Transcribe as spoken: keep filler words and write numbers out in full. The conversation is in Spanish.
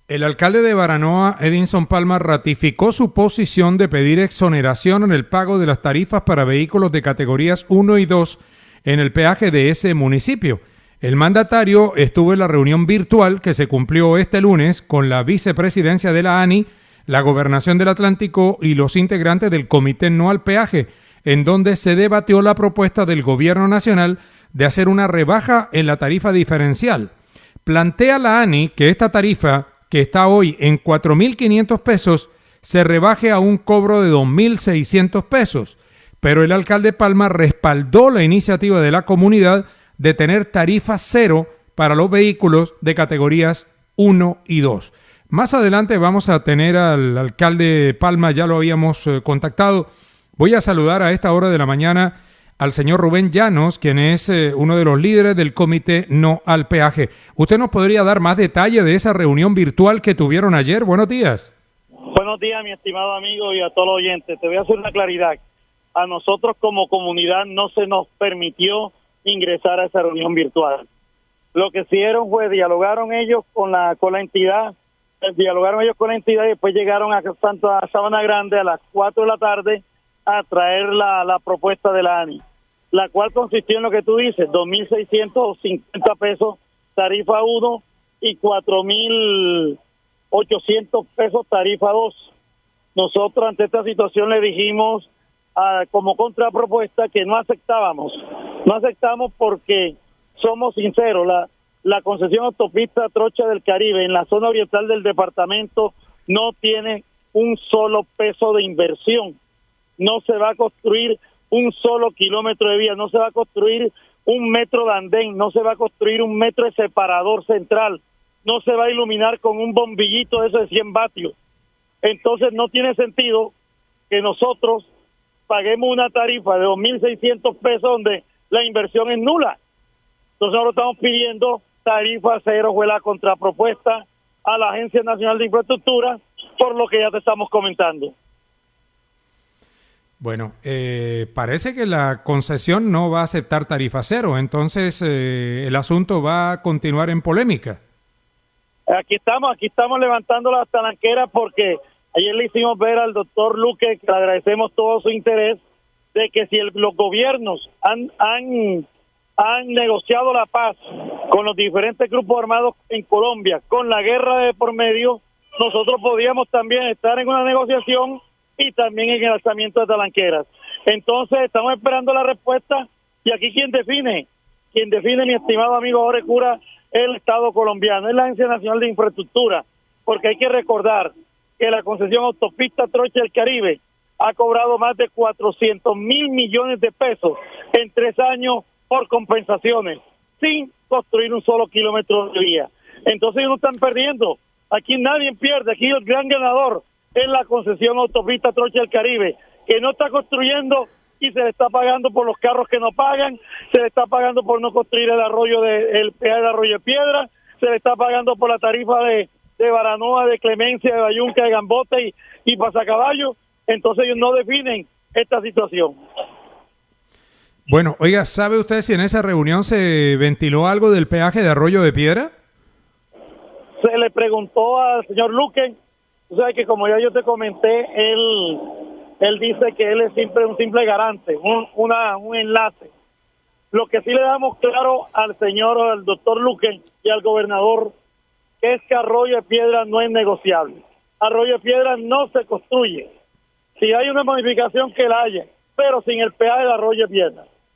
El alcalde de Baranoa, Edinson Palma, ratificó su posición de pedir exoneración en el pago de las tarifas para vehículos de categorías uno y dos en el peaje de ese municipio. El mandatario estuvo en la reunión virtual que se cumplió este lunes con la vicepresidencia de la A N I, la Gobernación del Atlántico y los integrantes del Comité No al Peaje, en donde se debatió la propuesta del Gobierno Nacional de hacer una rebaja en la tarifa diferencial. Plantea la A N I que esta tarifa, que está hoy en cuatro mil quinientos pesos, se rebaje a un cobro de dos mil seiscientos pesos, pero el alcalde Palma respaldó la iniciativa de la comunidad de tener tarifa cero para los vehículos de categorías uno y dos. Más adelante vamos a tener al alcalde Palma, ya lo habíamos eh, contactado. Voy a saludar a esta hora de la mañana al señor Rubén Llanos, quien es eh, uno de los líderes del Comité No al Peaje. ¿Usted nos podría dar más detalle de esa reunión virtual que tuvieron ayer? Buenos días. Buenos días, mi estimado amigo, y a todos los oyentes. Te voy a hacer una claridad. A nosotros como comunidad no se nos permitió ingresar a esa reunión virtual. Lo que hicieron fue dialogaron ellos con la con la entidad, dialogaron ellos con la entidad y después llegaron a Santa Sabana Grande a las cuatro de la tarde a traer la, la propuesta de la A N I, la cual consistió en lo que tú dices, dos mil seiscientos cincuenta pesos tarifa uno y cuatro mil ochocientos pesos tarifa dos. Nosotros ante esta situación le dijimos a, como contrapropuesta que no aceptábamos, no aceptamos porque somos sinceros, la, la concesión autopista Trocha del Caribe en la zona oriental del departamento no tiene un solo peso de inversión. No se va a construir un solo kilómetro de vía, no se va a construir un metro de andén, no se va a construir un metro de separador central, no se va a iluminar con un bombillito de esos de cien vatios. Entonces no tiene sentido que nosotros paguemos una tarifa de dos mil seiscientos pesos donde la inversión es nula. Entonces ahora estamos pidiendo tarifa cero, fue la contrapropuesta a la Agencia Nacional de Infraestructura, por lo que ya te estamos comentando. Bueno, eh, parece que la concesión no va a aceptar tarifa cero, entonces eh, el asunto va a continuar en polémica. Aquí estamos, aquí estamos levantando las talanqueras porque ayer le hicimos ver al doctor Luque, que le agradecemos todo su interés, de que si el, los gobiernos han, han, han negociado la paz con los diferentes grupos armados en Colombia, con la guerra de por medio, nosotros podríamos también estar en una negociación y también en el alzamiento de talanqueras. Entonces estamos esperando la respuesta y aquí quien define, quien define mi estimado amigo Jorge Cura, es el Estado colombiano, es la Agencia Nacional de Infraestructura, porque hay que recordar que la concesión autopista Trocha del Caribe ha cobrado más de cuatrocientos mil millones de pesos en tres años por compensaciones, sin construir un solo kilómetro de vía. Entonces ellos no están perdiendo, aquí nadie pierde, aquí el gran ganador es la concesión autopista Trocha del Caribe, que no está construyendo y se le está pagando por los carros que no pagan, se le está pagando por no construir el arroyo de el peaje de Arroyo de Piedra, se le está pagando por la tarifa de, de Baranoa, de Clemencia, de Bayunca, de Gambote y, y Pasacaballo. Entonces ellos no definen esta situación. Bueno, oiga, ¿sabe usted si en esa reunión se ventiló algo del peaje de Arroyo de Piedra? Se le preguntó al señor Luque. O sea que como ya yo te comenté, él él dice que él es siempre un simple garante, un, una, un enlace. Lo que sí le damos claro al señor, al doctor Luque y al gobernador, que es que Arroyo de Piedra no es negociable. Arroyo de Piedra no se construye. Si hay una modificación, que la haya, pero sin el peaje de Arroyo de Piedra.